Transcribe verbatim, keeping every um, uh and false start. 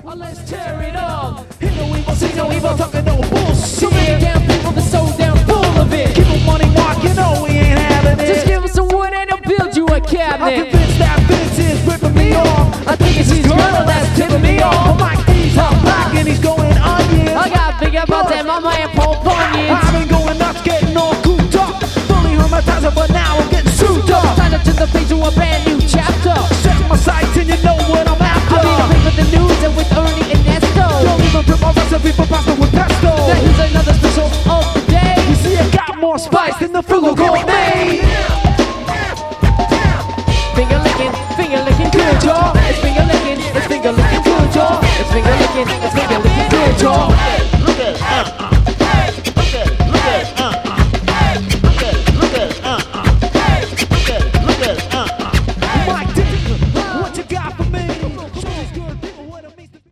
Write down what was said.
Oh, let's tear it up. Hear no evil, see no evil, talking no bullshit. So many damn people that's so damn full of it. Keep on money walk, you know we ain't having it. Just give us some wood and they'll build you a cabinet. I'm convinced that Vince is ripping me off. I think it's his girl that's tipping me off. But Mike D's hot black and he's going onion. I got big about that mama and Paul Bunyan. I've been going nuts, getting all cooped up. Fully hermetized, but now I'm getting sued up. Time to turn the page to a brand new chapter. Set my sights and you know what I'm after. I'll be the with the news and with Ernie and Nesto. Don't even print my recipe for pasta with pesto. Now here's another special of the day. You see I got more spice than the Frugal Gourmet. Finger licking, finger licking good, y'all. It's finger licking, it's finger licking good, y'all. It's finger licking, it's finger licking good, y'all.